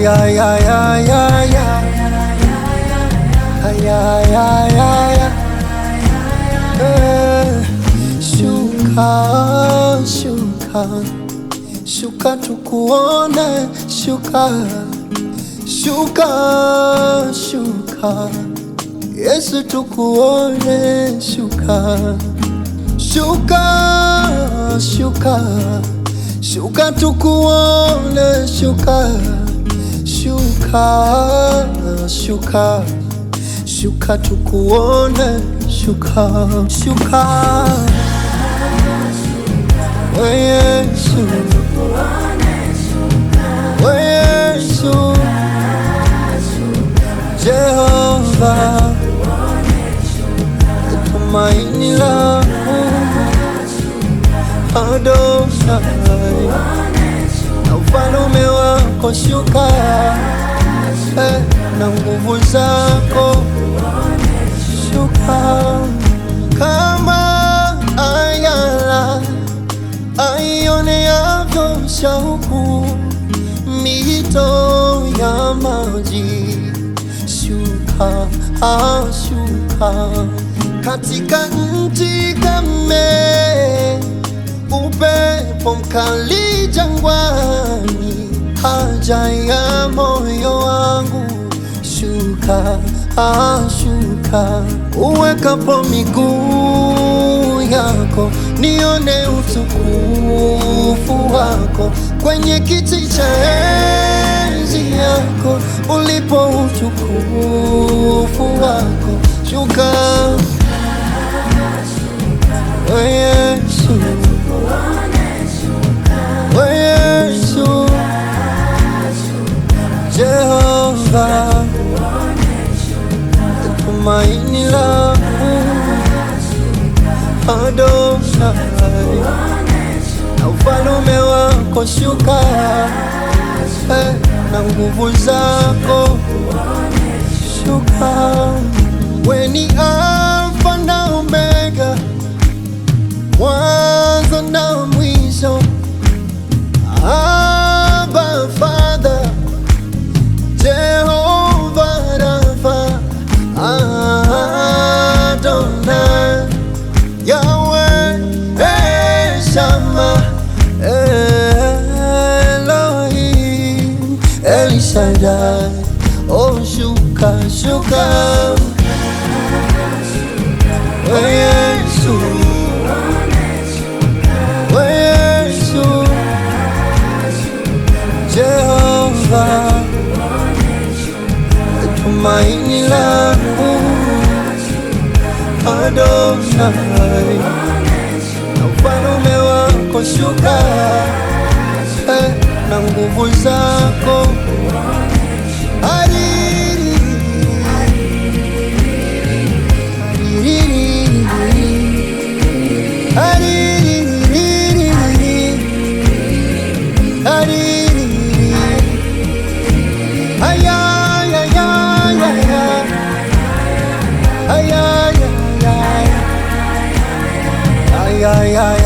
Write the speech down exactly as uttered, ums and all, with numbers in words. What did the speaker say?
ay, ay, ay, ay, ay, ay, ay, ay, ay, eh. Shuka, shuka, shuka tukuone, shuka, shuka, shuka, Yesu tukuone, shuka, shuka, shuka, shuka tukuone, shuka, shuka, shuka, shuka tukuone, shuka, shuka, we Yesu, we Yesu, Jehova, tumaini langu, Adonai, na ufalme wako shuka, eh, na nguvu zako shuka, kama ayala aioneavyo shauku mito ya maji, shuka, ah, shuka katika nchi kame, upepo mkali jangwani, haja ya moyo wangu shuka, ah, shuka, uwekapo miguu yako nione utukufu wako, kwenye kiti cha enzi yako ulipo utukufu wako shuka, we Yesu, we Yesu, Jehova, tumaini langu, Adonai, na ufalme wako shuka, eh, na nguvu zako shuka, we ni Alfa na Omega, mwanzo na mwisho, Abba Father, Jehova Rafa, Adonai, Yahweh, eh, Shama, Elohim, El Shaddai, oh shuka, shuka, we Yesu, we Yesu, Jehova, tumaini langu, Adonai, na ufalme wako shuka, eh, na nguvu zako hariri, hariri, hariri, hariri, ay, ay, ay, ay, ay, ay, ay, ay, ay, ay, ay, ay,